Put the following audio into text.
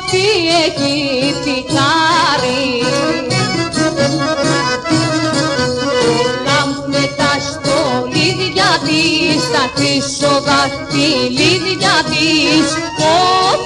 τι έχει πικάρει. Λάμπουνε τα στολίδια της, τα χρυσοδαχτυλίδια της,